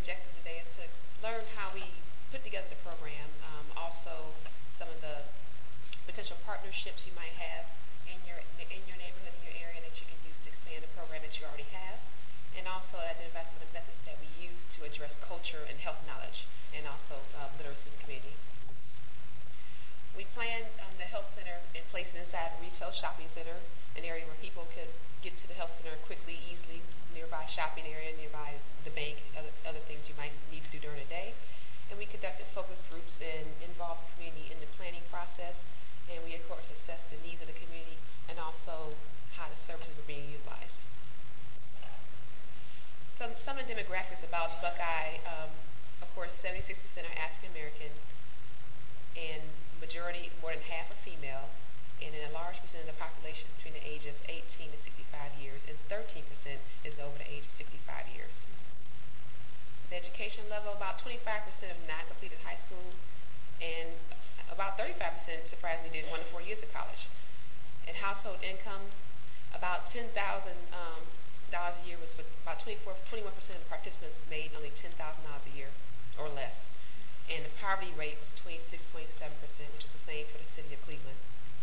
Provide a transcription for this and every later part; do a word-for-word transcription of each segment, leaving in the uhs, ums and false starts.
objectives today is to learn how we put together the program, um, also some of the potential partnerships you might have in your in your neighborhood, in your area, that you can use to expand the program that you already have, and also identify some of the methods that we use to address culture and health knowledge, and also um, literacy in the community. We planned um, the health center and placed it inside a retail shopping center, an area where people could get to the health center quickly, easily, nearby shopping area, nearby the bank, other, other things you might need to do during the day. And we conducted focus groups and involved the community in the planning process. And we, of course, assessed the needs of the community and also how the services were being utilized. Some, some of the demographics about Buckeye, um, of course, seventy-six percent are African American, and majority, more than half, are female, and then a large percent of the population between the age of eighteen to sixty-five years, and thirteen percent is over the age of sixty-five years. The education level, about twenty-five percent have not completed high school, and about thirty-five percent, surprisingly, did one to four years of college. And household income, about ten thousand dollars um, a year was for about twenty-four, twenty-one percent of the participants made only ten thousand dollars a year or less. And the poverty rate was twenty-six point seven percent, which is the same for the city of Cleveland.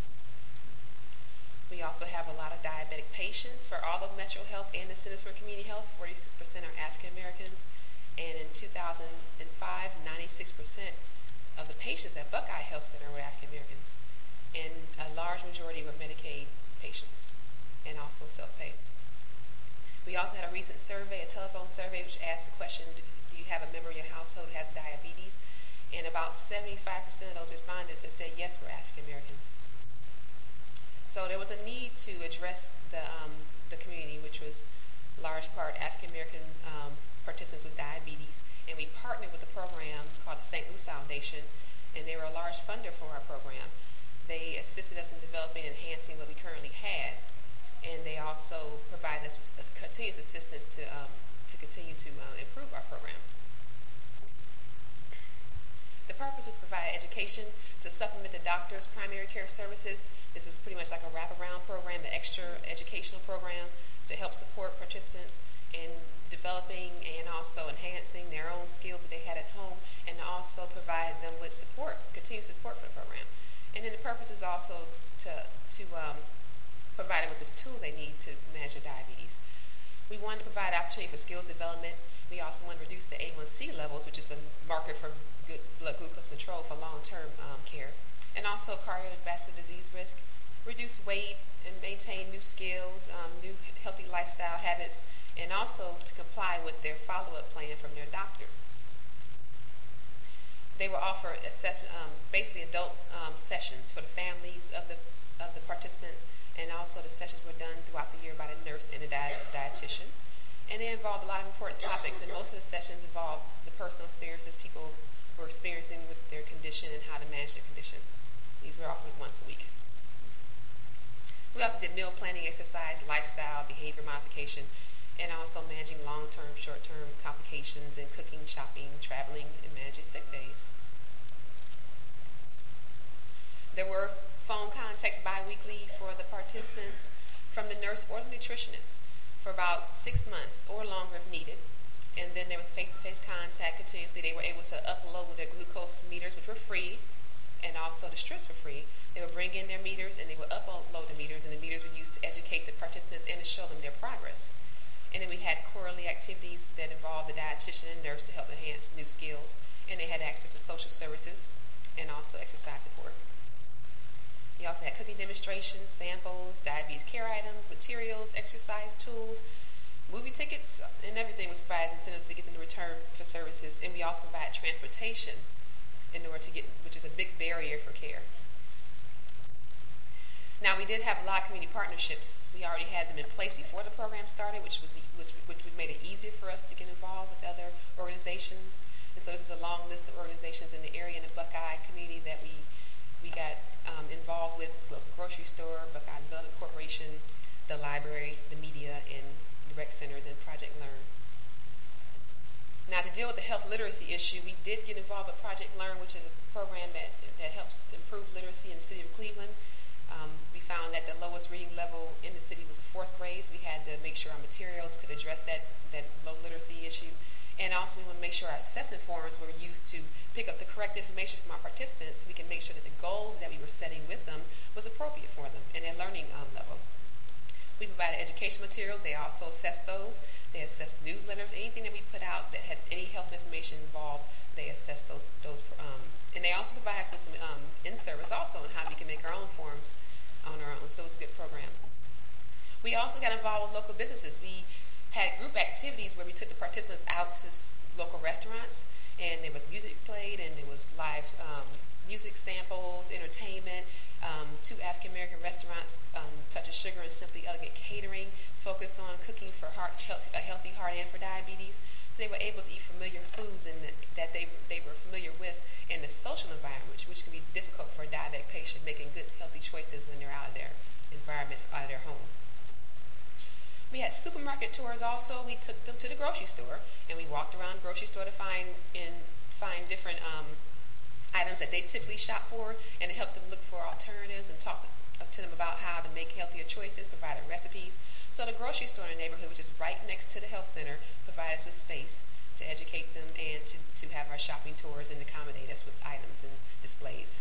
We also have a lot of diabetic patients for all of Metro Health and the Centers for Community Health. forty-six percent are African Americans, and in two thousand five, ninety-six percent of the patients at Buckeye Health Center were African Americans, and a large majority were Medicaid patients, and also self-pay. We also had a recent survey, a telephone survey, which asked the question, do you have a member of your household who has diabetes? And about seventy-five percent of those respondents that said yes were African Americans. So there was a need to address the, um, the community, which was large part African American um, participants with diabetes. And we partnered with a program called the Saint Louis Foundation, and they were a large funder for our program. They assisted us in developing and enhancing what we currently had, and they also provided us with continuous assistance to, um, to continue to uh, improve our program. The purpose was to provide education to supplement the doctor's primary care services. This is pretty much like a wraparound program, an extra educational program to help support participants in developing and also enhancing their own skills that they had at home, and to also provide them with support, continued support for the program. And then the purpose is also to, to um, provide them with the tools they need to manage their diabetes. We wanted to provide opportunity for skills development. We also want to reduce the A one C levels, which is a marker for good blood glucose control for long-term um, care, and also cardiovascular disease risk, reduce weight and maintain new skills, um, new healthy lifestyle habits, and also to comply with their follow-up plan from their doctor. They will offer assess, um, basically adult um, sessions for the families of the of the participants, and also the sessions were done throughout the year by the nurse and the di dietitian. And they involved a lot of important topics, and most of the sessions involved the personal experiences people were experiencing with their condition and how to manage their condition. These were offered once a week. We also did meal planning, exercise, lifestyle, behavior modification, and also managing long-term, short-term complications in cooking, shopping, traveling, and managing sick days. There were phone contacts bi-weekly for the participants from the nurse or the nutritionist for about six months or longer if needed. And then there was face-to-face contact continuously. They were able to upload their glucose meters, which were free, and also the strips were free. They would bring in their meters, and they would upload the meters, and the meters were used to educate the participants and to show them their progress. And then we had quarterly activities that involved the dietitian and nurse to help enhance new skills, and they had access to social services and also exercise support. We also had cooking demonstrations, samples, diabetes care items, materials, exercise tools, movie tickets, and everything was provided incentives to get them to return for services. And we also provide transportation in order to get, which is a big barrier for care. Now, we did have a lot of community partnerships. We already had them in place before the program started, which was, was which made it easier for us to get involved with other organizations. And so this is a long list of organizations in the area in the Buckeye community that we we got um, involved with: the grocery store, Buckeye Development Corporation, the library, the media, and the rec centers, and Project Learn. Now, to deal with the health literacy issue, we did get involved with Project Learn, which is a program that, that helps improve literacy in the city of Cleveland. Um, we found that the lowest reading level in the city was the fourth grade, so we had to make sure our materials could address that, that low literacy issue. And also we want to make sure our assessment forms were used to pick up the correct information from our participants so we can make sure that the goals that we were setting with them was appropriate for them and their learning um, level. We provided education materials. They also assessed those. They assessed newsletters, anything that we put out that had any health information involved, they assessed those. those um, and they also provided us with some um, in-service also on how we can make our own forms on our own. So it was a good program. We also got involved with local businesses. We had group activities where we took the participants out to s- local restaurants, and there was music played, and there was live um, music samples, entertainment. Um, two African American restaurants, um, Touch of Sugar and Simply Elegant Catering, focused on cooking for heart, health, a healthy heart and for diabetes. So they were able to eat familiar foods and that, that they they were familiar with in the social environment, which, which can be difficult for a diabetic patient, making good, healthy choices when they're out of their environment, out of their home. We had supermarket tours also. We took them to the grocery store, and we walked around the grocery store to find in find different um, items that they typically shop for, and to help them look for alternatives and talk to them about how to make healthier choices, provided recipes. So the grocery store in the neighborhood, which is right next to the health center, provided us with space to educate them and to, to have our shopping tours and accommodate us with items and displays.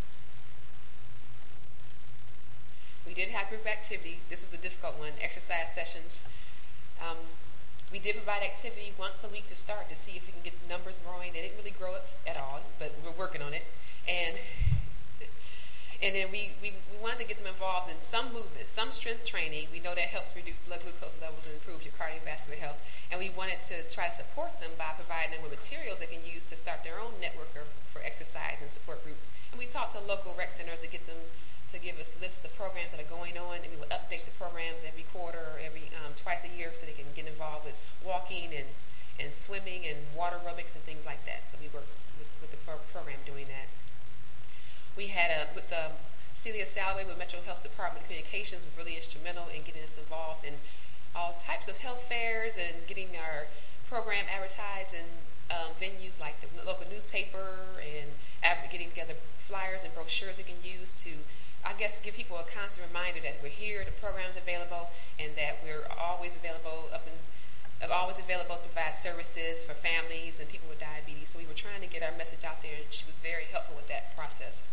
We did have group activity. This was a difficult one, exercise sessions. Um, we did provide activity once a week to start to see if we can get the numbers growing. They didn't really grow it at all, but we're working on it. And and then we, we, we wanted to get them involved in some movement, some strength training. We know that helps reduce blood glucose levels and improves your cardiovascular health. And we wanted to try to support them by providing them with materials they can use to start their own network or for exercise and support groups. And we talked to local rec centers to get them to give us lists of programs that are going on, and we would update the programs every quarter or every um, twice a year so they can get involved with walking and, and swimming and water aerobics and things like that. So we worked with, with the pro- program doing that. We had a, with the Celia Salway with Metro Health Department of Communications was really instrumental in getting us involved in all types of health fairs and getting our program advertised in um, venues like the local newspaper and av- getting together flyers and brochures we can use to, I guess, give people a constant reminder that we're here, the program's available, and that we're always available up in, always available to provide services for families and people with diabetes. So we were trying to get our message out there, and she was very helpful with that process.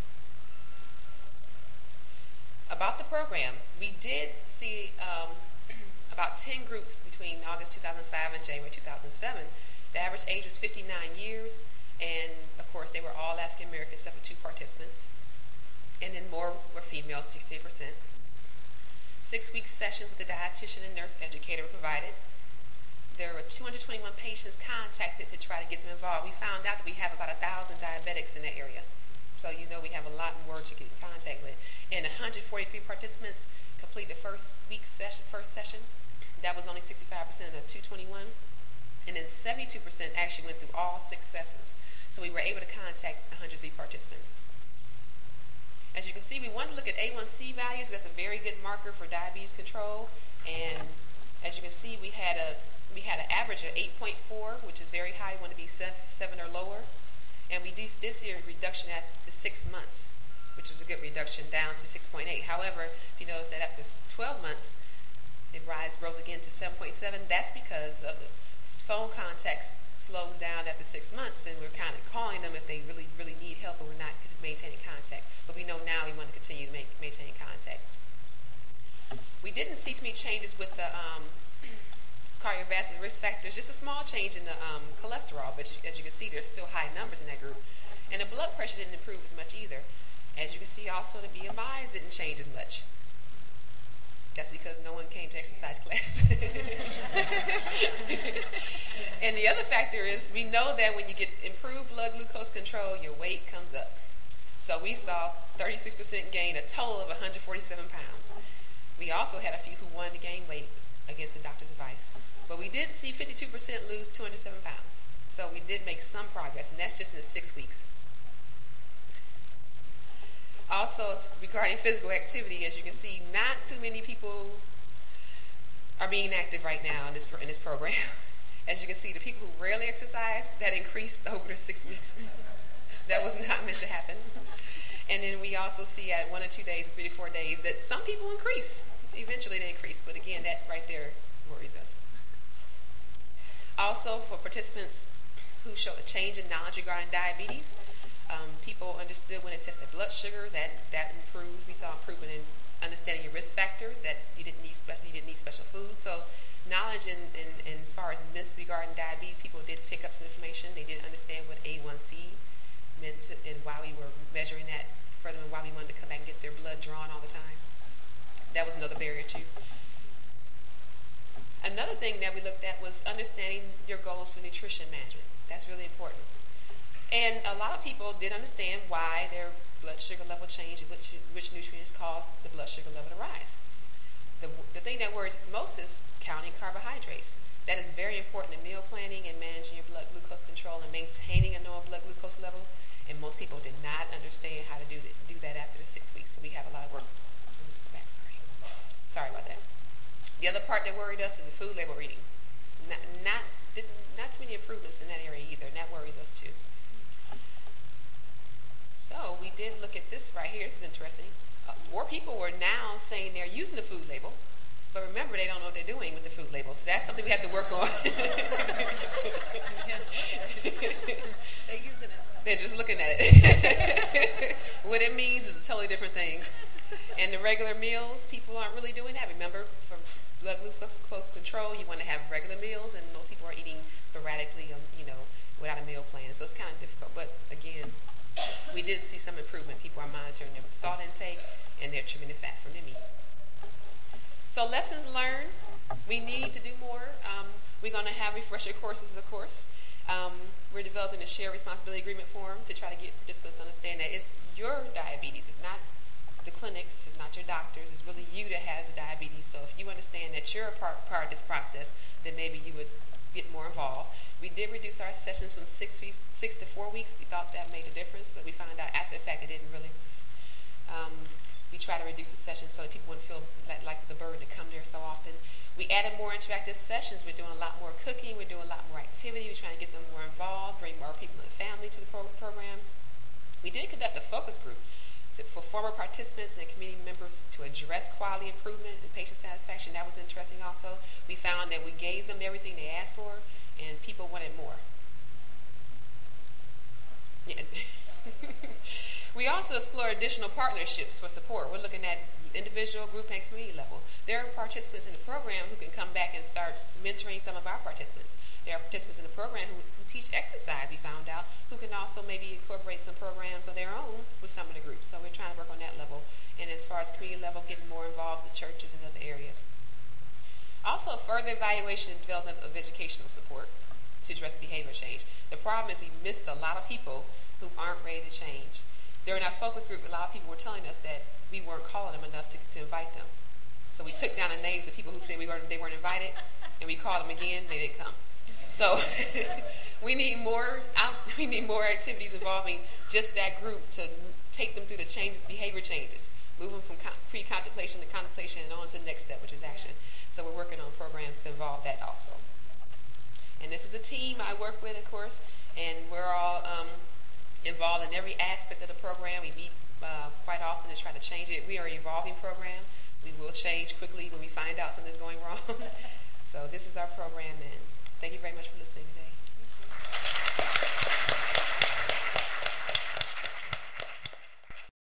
About the program, we did see um, about ten groups between August two thousand five and January two thousand seven. The average age was fifty-nine years, and of course they were all African American except for two participants. And then more were females, sixty-eight percent. Six-week sessions with the dietitian and nurse educator were provided. There were two hundred twenty-one patients contacted to try to get them involved. We found out that we have about one thousand diabetics in that area. So you know we have a lot more to get in contact with. And one hundred forty-three participants completed the first week session, first session. That was only sixty-five percent of the two hundred twenty-one. And then seventy-two percent actually went through all six sessions. So we were able to contact one hundred three participants. As you can see, we wanted to look at A one C values. That's a very good marker for diabetes control. And as you can see, we had a we had an average of eight point four, which is very high. We want to be seven or lower. And we did this year a reduction at the six months, which was a good reduction, down to six point eight. However, if you notice that after twelve months, it rise, rose again to seven point seven. That's because of the phone contacts slows down after six months, and we're kind of calling them if they really, really need help, and we're not maintaining contact. But we know now we want to continue to make, maintain contact. We didn't see too many changes with the um, cardiovascular risk factors, just a small change in the um, cholesterol, but as you can see, there's still high numbers in that group. And the blood pressure didn't improve as much either. As you can see, also the B M Is didn't change as much. That's because no one came to exercise class. And the other factor is we know that when you get improved blood glucose control, your weight comes up. So we saw thirty-six percent gain, a total of one hundred forty-seven pounds. We also had a few who wanted to gain weight against the doctor's advice. But we did see fifty-two percent lose two hundred seven pounds. So we did make some progress, and that's just in the six weeks. Also, regarding physical activity, as you can see, not too many people are being active right now in this in this program. As you can see, the people who rarely exercise, that increased over the six weeks. That was not meant to happen. And then we also see at one or two days, three to four days, that some people increase. Eventually they increase, but again, that right there worries us. Also, for participants who showed a change in knowledge regarding diabetes. Um, people understood when it tested blood sugar that that improved. We saw improvement in understanding your risk factors, that you didn't need special, you didn't need special food. So knowledge in, in, in as far as myths regarding diabetes, people did pick up some information. They did understand what A one C meant to, and why we were measuring that further, and why we wanted to come back and get their blood drawn all the time. That was another barrier too. Another thing that we looked at was understanding your goals for nutrition management. That's really important. And a lot of people did understand why their blood sugar level changed and which, which nutrients caused the blood sugar level to rise. The, the thing that worries us most is counting carbohydrates. That is very important in meal planning and managing your blood glucose control and maintaining a normal blood glucose level. And most people did not understand how to do that, do that after the six weeks. So we have a lot of work. Back, sorry. sorry about that. The other part that worried us is the food label reading. Not, not, did, not too many improvements in that area either, and that worries us too. So we did look at this right here. This is interesting. Uh, more people were now saying they're using the food label, but remember, they don't know what they're doing with the food label. So that's something we have to work on. They're using it. They're just looking at it. What it means is a totally different thing. And the regular meals, people aren't really doing that. Remember, for blood glucose control, you want to have regular meals, and most people are eating sporadically, um, you know, without a meal plan. So it's kind of difficult. But again, we did see some improvement. People are monitoring their salt intake, and they're trimming the fat from their meat. So lessons learned, we need to do more. Um, we're going to have refresher courses, of course. Um, we're developing a shared responsibility agreement form to try to get participants to understand that it's your diabetes. It's not the clinics, it's not your doctors. It's really you that has the diabetes. So if you understand that you're a part, part of this process, then maybe you would get more involved. We did reduce our sessions from six weeks, six to four weeks. We thought that made a difference, but we found out after the fact it didn't really. Um, we try to reduce the sessions so that people wouldn't feel like, like it's a burden to come there so often. We added more interactive sessions. We're doing a lot more cooking. We're doing a lot more activity. We're trying to get them more involved, bring more people and family to the pro- program. We did conduct a focus group to, for former participants and community members to address quality improvement and patient satisfaction. That was interesting also. We found that we gave them everything they asked for, and people wanted more. Yeah. We also explore additional partnerships for support. We're looking at individual, group, and community level. There are participants in the program who can come back and start mentoring some of our participants. There are participants in the program who, who teach exercise, we found out, who can also maybe incorporate some programs of their own with some of the groups. So we're trying to work on that level. And as far as community level, getting more involved with churches and other areas. Also, further evaluation and development of educational support to address behavior change. The problem is we missed a lot of people who aren't ready to change. During our focus group, a lot of people were telling us that we weren't calling them enough to, to invite them. So we took down the names of people who said we weren't, they weren't invited, and we called them again, they didn't come. So we need more out, we need more activities involving just that group to take them through the change, behavior changes, moving from con- pre-contemplation to contemplation and on to the next step, which is action. So we're working on programs to involve that also. And this is a team I work with, of course, and we're all um, involved in every aspect of the program. We meet uh, quite often to try to change it. We are an evolving program. We will change quickly when we find out something's going wrong. So this is our program, and thank you very much for listening today.